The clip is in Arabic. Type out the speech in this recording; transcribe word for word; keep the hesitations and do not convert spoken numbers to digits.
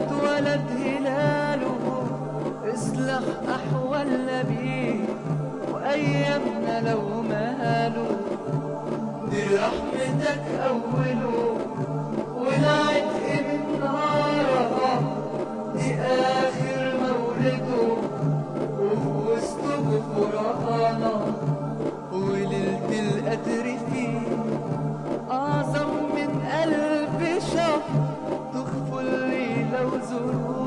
اتولد هلاله اصلح أحوالنا بيه وأيامنا لو ماله. دي رحمتك أوله والعتق من نارها، دي آخر مولده وفي وسطه غفرانا. وليلة القدر فيه أعظم من ألف شهر، تخفوا الليلة وزوروها.